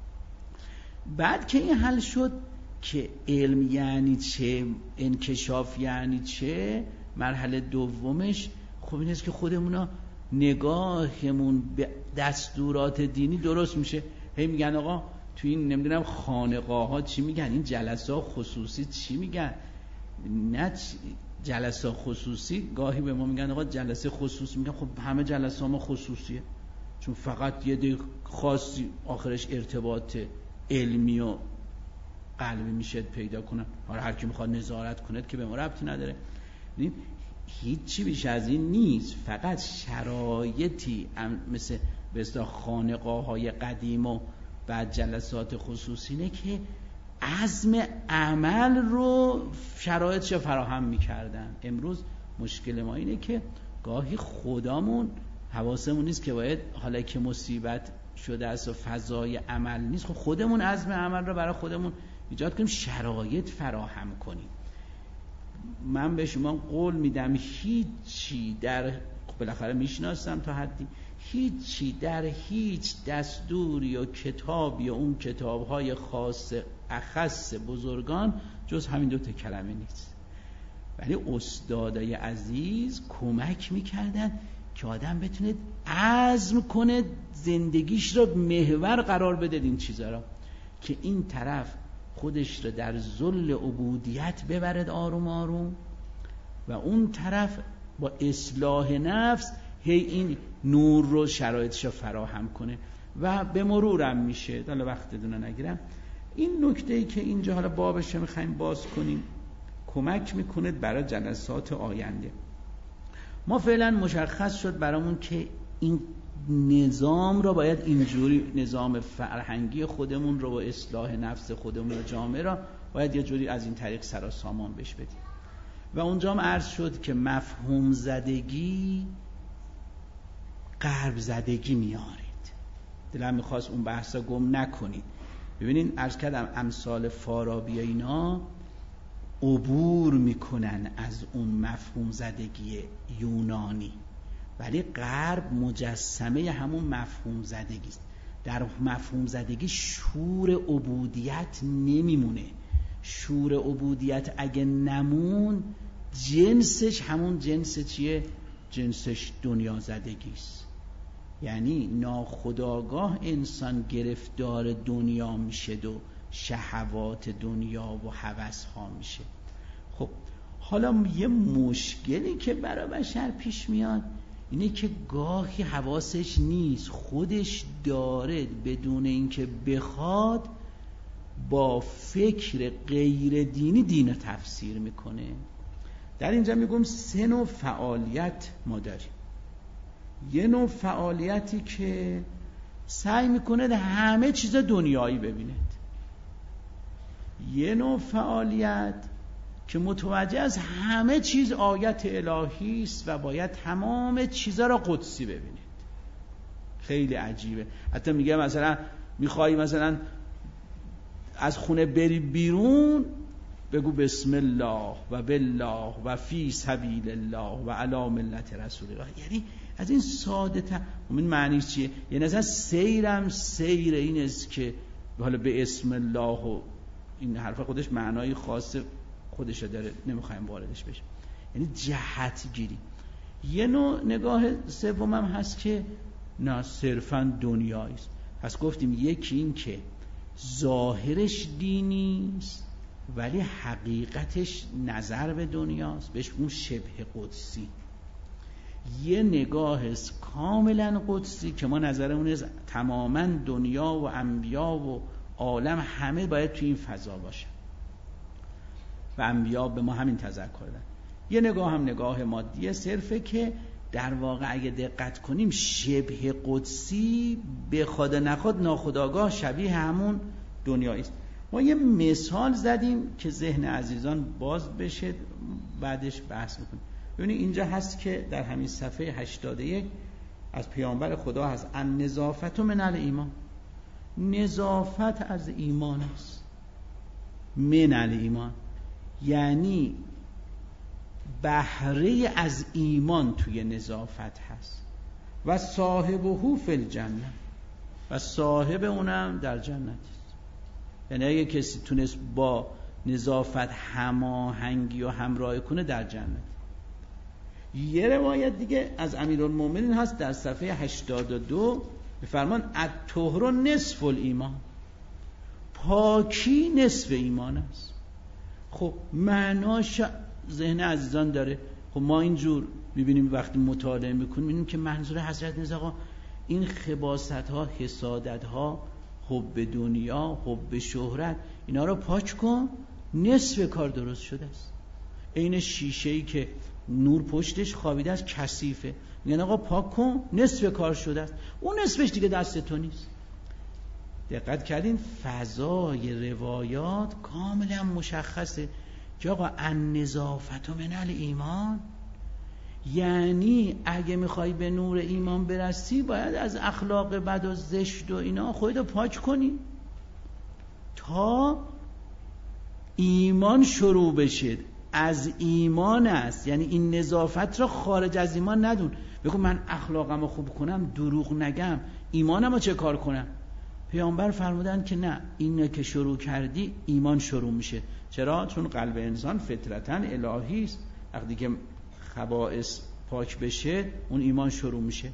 بعد که این حل شد که علم یعنی چه، انکشاف یعنی چه، مرحله دومش خب این است که خودمونا نگاهمون به دستورات دینی درست میشه. هی میگن آقا تو این نمیدونم خانقاه ها چی میگن، این جلسه خصوصی چی میگن، نه جلسه خصوصی. گاهی به ما میگن آقا جلسه خصوصی، میگن خب همه جلسه ما خصوصیه چون فقط یه دی خاصی آخرش ارتباط علمی و قلبی میشه پیدا کنن. حالا هر کی میخواد نظارت کنه که به ما ربطی نداره. هیچی بیش از این نیست، فقط شرایطی مثل به اصطلاح خانقاه های قدیم و بعد جلسات خصوصی نه که عزم عمل رو شرایطش فراهم میکردن. امروز مشکل ما اینه که گاهی خودمون حواسمون نیست که باید حالا که مصیبت شده است و فضای عمل نیست، خب خودمون عزم عمل رو برای خودمون ایجاد کنیم، شرایط فراهم کنیم. من به شما قول میدم هیچی در بالاخره میشناسم تا حدی، هیچی در هیچ دستوری و کتابی و اون کتابهای خاص اخص بزرگان جز همین دو تا کلمه نیست. ولی استادای عزیز کمک میکردن که آدم بتونه عزم کنه زندگیش رو محور قرار بده این چیزا را، که این طرف خودش رو در ذل عبودیت ببرد آروم آروم و اون طرف با اصلاح نفس هی این نور رو شرایطش رو فراهم کنه و به مرورم میشه. حالا وقت دونه نگیرم، این نکته‌ای که اینجا حالا بابش رو میخوایم باز کنیم کمک میکنه برای جلسات آینده. ما فعلا مشخص شد برامون که این نظام را باید اینجوری، نظام فرهنگی خودمون رو و اصلاح نفس خودمون و جامعه را باید یه جوری از این طریق سر و سامان بش بدیم. و اونجا هم عرض شد که مفهوم زدگی غرب زدگی میارید. دلم میخواست اون بحثا گم نکنید. ببینین عرض کردم امثال فارابی اینا عبور میکنن از اون مفهوم زدگی یونانی، ولی غرب مجسمه همون مفهوم زدگی است. در مفهوم زدگی شور عبودیت نمیمونه. شور عبودیت اگه نمون جنسش همون جنس چیه؟ جنسش دنیا زدگی است. یعنی ناخودآگاه انسان گرفتار دنیا میشه و شهوات دنیا و هوس ها میشه. خب حالا یه مشکلی که برای بشر پیش میاد اینه که گاهی حواسش نیست، خودش داره بدون اینکه بخواد با فکر غیر دینی دین رو تفسیر میکنه. در اینجا میگم سه نوع فعالیت ما داریم. یه نوع فعالیتی که سعی میکنه همه چیز دنیایی ببیند، یه نوع فعالیت که متوجه از همه چیز آیت الهی است و باید تمام چیزا را قدسی ببینید. خیلی عجیبه. حتی میگه مثلا میخوای مثلا از خونه بری بیرون بگو بسم الله و بالله و فی سبیل الله و علی ملت رسول الله. یعنی از این ساده تا این معنیش چیه؟ یعنی از سیرم سیر این است که حالا به اسم الله و این حرف خودش معنای خاص خودش داره، نمیخوایم واردش بشیم. یعنی جهت گیری. یه نوع نگاه سوم هم هست که نه صرفا دنیایی است. پس گفتیم یکی این که ظاهرش دینی است ولی حقیقتش نظر به دنیاست، بهش اون شبه قدسی. یه نگاه است کاملا قدسی که ما نظرمون است تماما دنیا و انبیا و عالم همه باید توی این فضا باشه و انبیا به ما همین تذکر دادن. یه نگاه هم نگاه مادیه صرفه که در واقع اگه دقت کنیم شبه قدسی به خود نخود ناخودآگاه شبیه همون دنیایی است. ما یه مثال زدیم که ذهن عزیزان باز بشه، بعدش بحث میکنیم. ببینید اینجا هست که در همین صفحه هشتاد و یک از پیامبر خدا هست النظافت من الایمان. نظافت از ایمان است. من الایمان یعنی بهره از ایمان توی نظافت هست. و صاحبه فی الجنه، و صاحب اونم در جنت است. یعنی اگه کسی تونست با نظافت هماهنگی و همراهی کنه در جنت. یه روایت دیگه از امیرالمومنین هست در صفحه هشتاد و دو میفرمان الطهر نصف الایمان، پاکی نصف ایمان است. خب معناش ذهن عزیزان داره. خب ما اینجور میبینیم وقتی مطالعه میکنیم میبینیم که منظور حضرت نیست آقا این خباثت ها، حسادت ها، حب دنیا، حب شهرت، اینا رو پاک کن، نصف کار درست شده است. این شیشه‌ای که نور پشتش خوابیده است کثیفه، میگن آقا پاک کن، نصف کار شده است. اون نصفش دیگه دست تو نیست. دقت کردین فضای روایات کاملا مشخصه که آقا النظافت من الایمان، یعنی اگه میخوای به نور ایمان برسی باید از اخلاق بد و زشت و اینا خودتو پاک کنی تا ایمان شروع بشه. از ایمان است، یعنی این نظافت را خارج از ایمان ندون. بگو من اخلاقمو خوب کنم، دروغ نگم، ایمانمو چه کار کنم؟ پیامبر فرمودن که نه، اینه که شروع کردی ایمان شروع میشه. چرا؟ چون قلب انسان فطرتاً الهی است. وقتی که خبائث پاک بشه اون ایمان شروع میشه.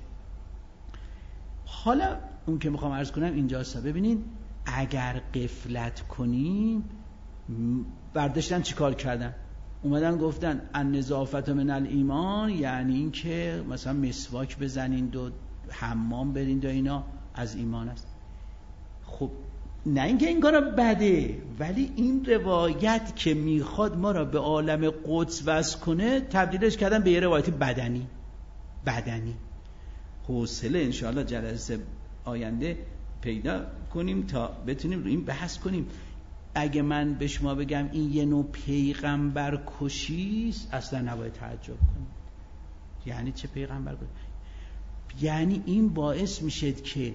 حالا اون که میخوام عرض کنم اینجاست. ببینین اگر غفلت کنیم، برداشتن چی کار کردن؟ اومدن گفتن النظافت من الایمان، یعنی این که مثلا مسواک بزنین و حمام برین و اینا از ایمان است. خب نه اینکه این کارا بده، ولی این روایت که میخواد ما را به عالم قدس وصل کنه تبدیلش کردن به یه روایت بدنی. بدنی حوصله انشاءالله جلسه آینده پیدا کنیم تا بتونیم رو این بحث کنیم. اگه من به شما بگم این یه نوع پیغمبر کشیست اصلا نباید تعجب کنید. یعنی چه پیغمبر کشی؟ یعنی این باعث میشه که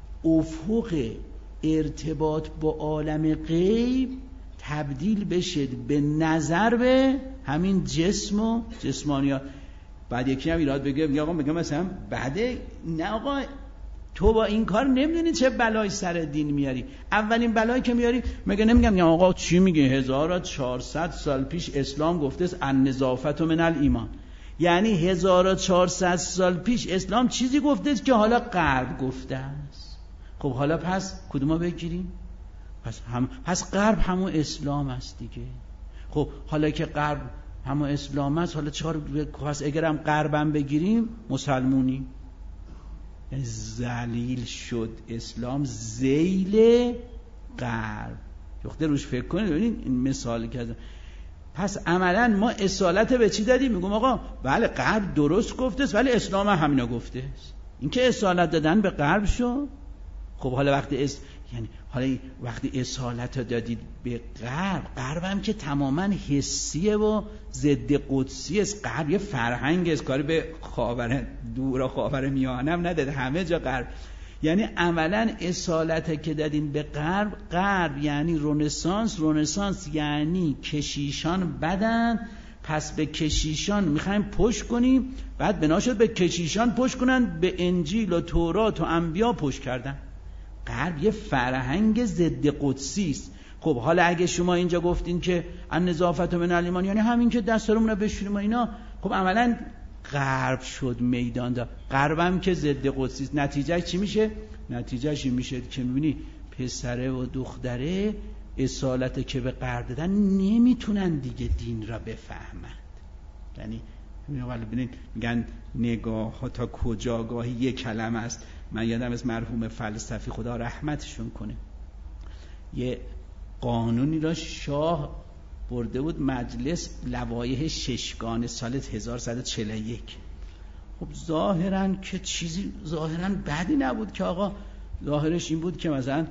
افق ارتباط با عالم غیب تبدیل بشه به نظر به همین جسم و جسمانیات. بعد یکی هم ایراد بگه میگه آقا میگم مثلا بعده، نه آقا تو با این کار نمیدونی چه بلایی سر دین میاری. اولین بلایی که میاری مگه نمیگم یا آقا چی میگه هزار و چهارصد سال پیش اسلام گفته است النظافت من الایمان، یعنی هزار و چهارصد سال پیش اسلام چیزی گفته است که حالا غرب گفته است. خب حالا پس کدوما بگیریم؟ پس هم پس غرب همون اسلام است دیگه. خب حالا که غرب همون اسلام است، حالا چهار پس اگرم غربم بگیریم مسلمونی. یعنی ذلیل شد اسلام ذیل غرب. یخته روش فکر کنید ببینید این مثالی که پس عملا ما اصالت به چی دادیم؟ میگم آقا بله غرب درست گفته است ولی اسلام هم همینا گفته است. این که اصالت دادن به غرب شد. خب حالا وقتی اس... یعنی حالا وقتی اصالت دادید به غرب، غرب هم که تماما حسیه و ضد قدسی است. غرب یه فرهنگ است، کاری به خاور دور و خاور میانه هم نداره، همه جا غرب. یعنی عملا اصالت که دادین به غرب، غرب یعنی رنسانس، رنسانس یعنی کشیشان بدن، پس به کشیشان میخوایم پشت کنیم، بعد بنا شد به کشیشان پشت کنن، به انجیل و تورات و انبیا پشت کردن. غرب یه فرهنگ ضد قدسی است. خب حالا اگه شما اینجا گفتین که النظافت من الایمان، یعنی همین که دستارمون رو بشوریم و اینا، خب عملا غرب شد میدان دا. غرب هم که ضد قدسی است، نتیجه چی میشه؟ نتیجهش این میشه که میبینی پسره و دختره اصالت که به غرب دادن نمیتونن دیگه دین را بفهمند. یعنی ببینید میگن نگاه ها تا کجا گاهی یک کلمه است. من یادم از مرحوم فلسفی خدا رحمتشون کنه، یه قانونی را شاه برده بود مجلس، لوایح ششگانه سال هزار و صد و چهل و یک. خب ظاهرا که چیزی ظاهرا بدی نبود که آقا، ظاهرش این بود که مثلا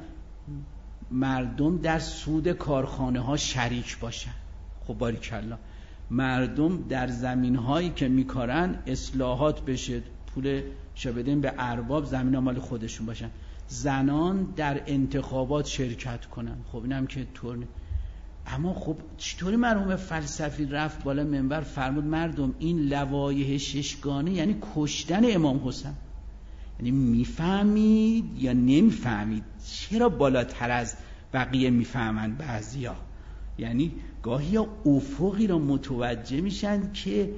مردم در سود کارخانه ها شریک باشن. خب باریکلا، مردم در زمین هایی که میکارن اصلاحات بشه، پول شو بدین به ارباب، زمین ها مال خودشون باشن. زنان در انتخابات شرکت کنن. خب اینم که طور نه. اما خب چطوری مرحوم فلسفی رفت بالا منبر فرمود مردم این لوایح ششگانه یعنی کشتن امام حسین؟ یعنی میفهمید یا نمیفهمید؟ چرا بالاتر از بقیه میفهمند بعضیا؟ یعنی گاهی یا افقی را متوجه میشن که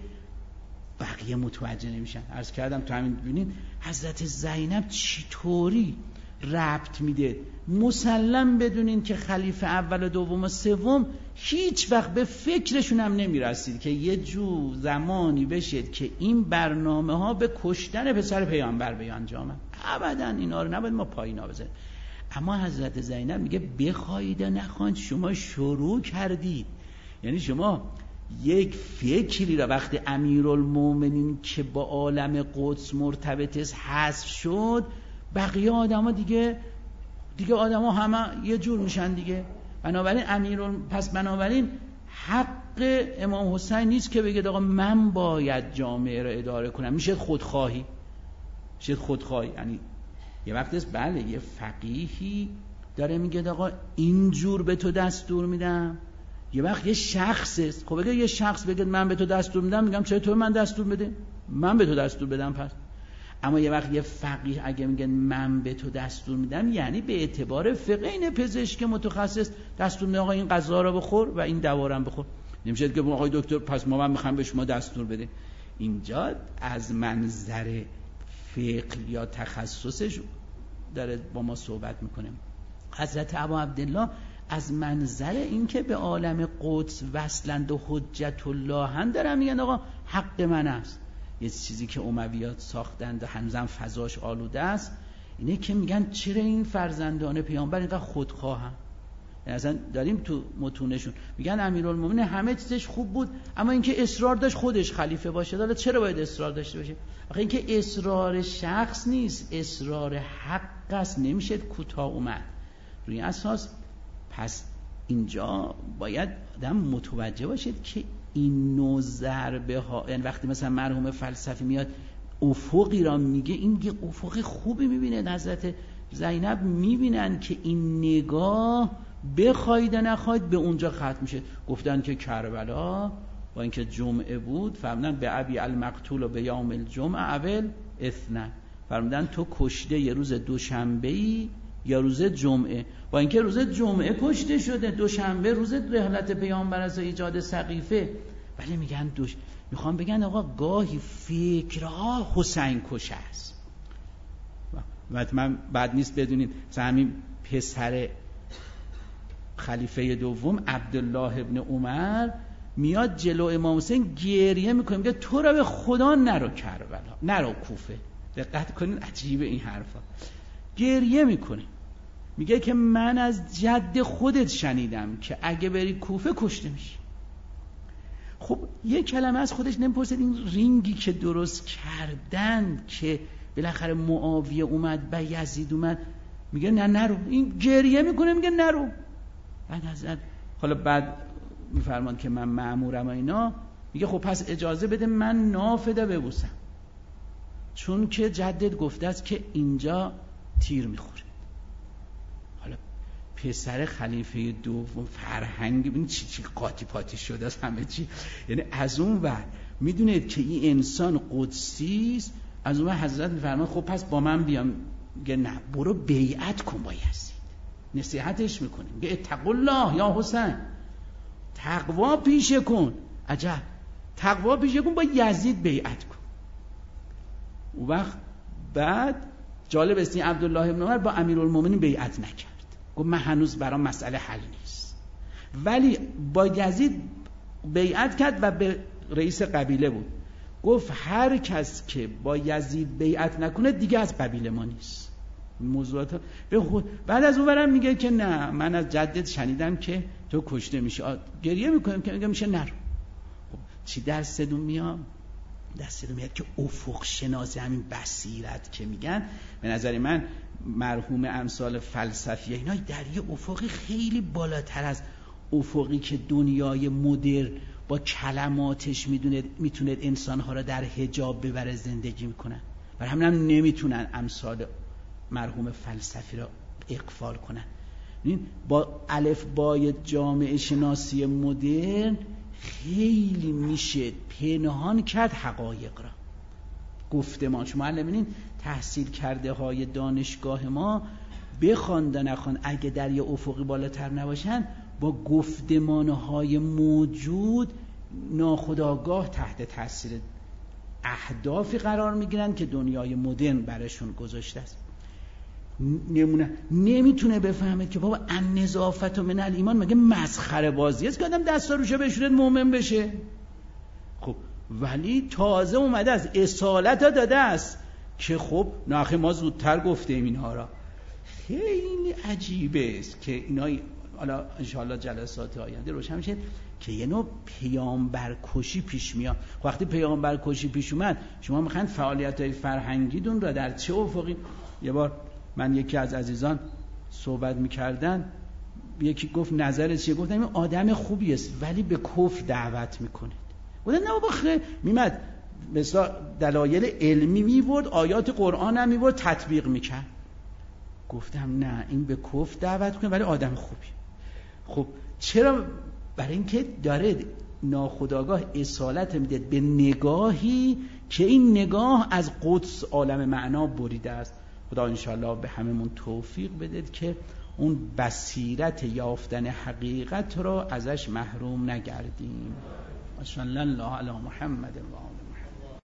بقیه متوجه نمیشن. عرض کردم تو همین ببینید حضرت زینب چطوری ربط میده، مسلم بدونین که خلیفه اول و دوم و سوم هیچ وقت به فکرشون هم نمیرسید که یه جو زمانی بشد که این برنامه ها به کشتن پسر پیامبر بیانجامن. ابدا اینا رو نباید ما پایینا بزنیم. اما حضرت زینب میگه بخواید نخواید شما شروع کردید. یعنی شما یک فکری را وقتی امیرالمومنین که با عالم قدس مرتبط است حذف شد، بقیه آدما دیگه دیگه آدما همه یه جور میشن دیگه. بنابراین امیرال پس بنابراین حق امام حسین نیست که بگه آقا من باید جامعه را اداره کنم. میشه خودخواهی، میشه خودخواهی. یعنی یه وقت است بله یه فقیهی داره میگه آقا اینجور به تو دستور میدم، یه وقت یه شخص است. خب اگه یه شخص بگه من به تو دستور میدم، میگم چرا تو من دستور بده؟ من به تو دستور بدم پس. اما یه وقت یه فقیه اگه میگه من به تو دستور میدم، یعنی به اعتبار فقه این پزشک متخصص دستور میده آقا این غذا رو بخور و این دوا رو بخور. نمیشه که آقای دکتر پس ما من میخوام به شما دستور بده. اینجا از منظر فقه یا تخصصش داره با ما صحبت میکنه. حضرت ابا عبدالله از منظر این که به عالم قدس وصلند و حجت الله هم دارن میگن آقا حق من است. یه چیزی که امویات ساختند و هنوزم فضاش آلوده است اینه که میگن چرا این فرزندان پیامبر اینقدر خودخواهن. یعنی اصلا داریم تو متونشون میگن امیرالمومنین همه چیزش خوب بود، اما اینکه اصرار داشت خودش خلیفه باشه. حالا چرا باید اصرار داشته باشه؟ آخه اینکه اصرار شخص نیست، اصرار حق است. نمیشه کوتاه اومد روی اساس. پس اینجا باید آدم متوجه باشید که این نوع ضربه ها، یعنی وقتی مثلا مرحوم فلسفی میاد افقی را میگه، این یه افق خوبی میبینه. حضرت زینب میبینن که این نگاه بخواید نخواید به اونجا ختم میشه. گفتن که کربلا با اینکه جمعه بود فرمودن به ابی المقتول و به یوم الجمعه اول اثنین، فرمودن تو کشته یه روز دوشنبه‌ای یا روز جمعه. با اینکه روز جمعه کشته شده، دوشنبه روز رحلت پیامبر از ایجاد سقیفه، ولی میگن دوش میخوام بگن آقا گاهی فکرها حسین کش است. و من بعد نیست بدونید مثلا همین پسر خلیفه دوم عبدالله ابن عمر میاد جلو امام حسین گریه میکنه، میگه تو رو به خدا نرو کربلا، نرو کوفه. دقت کنین عجیبه این حرفا. گریه میکنه، میگه که من از جد خودت شنیدم که اگه بری کوفه کشته میشی. خب یه کلمه از خودش نمیپرسید این رینگی که درست کردن که بالاخره معاویه اومد و یزید اومد، میگه نه نرو. این گریه میکنه میگه نرو. بعد حضرت حالا بعد میفرمان که من مأمورم و اینا، میگه خب پس اجازه بده من نافده ببوسم، چون که جدت گفته است که اینجا تیر میخوره. حالا پسر خلیفه دوم فرهنگ ببین چی چی قاطی پاتی شده است همه چی، یعنی از اون ور میدونه که این انسان قدسی است، از اون ور حضرت میفرماید خب پس با من بیام، میگه نه برو بیعت کن با یزید. نصیحتش میکنه، میگه اتق الله یا حسین، تقوا پیشه کن. عجب، تقوا پیشه کن، با یزید بیعت کن. اون وقت بعد جالب است این عبدالله ابن عمر با امیرالمومنین بیعت نکرد، گفت من هنوز برام مسئله حل نیست، ولی با یزید بیعت کرد و به رئیس قبیله بود، گفت هر کس که با یزید بیعت نکنه دیگه از قبیله ما نیست. موضوعات به خود. بعد از اون برم میگه که نه من از جدت شنیدم که تو کشته میشه، گریه میکنم که میگه میشه نرو. خب چی درستون میاد؟ دستتون میاد که افق شناسی، همین بصیرت که میگن، به نظر من مرحوم امثال فلسفیه اینا در یه افقی خیلی بالاتر از افقی که دنیای مدرن با کلماتش میدونه میتونه انسانها را در حجاب ببره زندگی میکنن، برای همین هم نمیتونن امثال مرحوم فلسفی را اغفال کنن. با الفبای جامعه شناسی مدرن خیلی میشه پنهان کرد حقایق را. گفتمان شما معلمین تحصیل کرده های دانشگاه ما بخوان نخوان اگه در یه افقی بالاتر نباشن، با گفتمانهای موجود ناخودآگاه تحت تاثیر اهدافی قرار میگیرن که دنیای مدرن براشون گذاشته است. نمونه نمیتونه بفهمه که بابا النظافت من الایمان مگه مسخره بازی است که آدم دستا روشه بشوره مؤمن بشه؟ خب ولی تازه اومده از اصالت ها داده است که خب ناخه ما زودتر گفتیم اینها را. خیلی عجیبه است که اینا حالا انشاءالله جلسات آینده روشن میشه که یه نوع پیامبر کشی پیش میاد. وقتی پیامبر کشی پیش اومد شما میخواین فعالیت‌های فرهنگیتون را در چه افقی؟ یه بار من یکی از عزیزان صحبت میکردن، یکی گفت نظرت چیه؟ گفتم این آدم خوبی است ولی به کفر دعوت میکنه. گفتم نه بابا خیلی میمد مثلا دلایل علمی میورد، آیات قرآن هم میورد تطبیق میکرد. گفتم نه این به کفر دعوت کنه ولی آدم خوبی. خب چرا؟ برای اینکه داره ناخودآگاه اصالت میده به نگاهی که این نگاه از قدس عالم معنا بریده است. خدا انشاءالله به هممون توفیق بده که اون بصیرت یافتن حقیقت رو ازش محروم نگردیم. ماشاءالله الله علی محمد و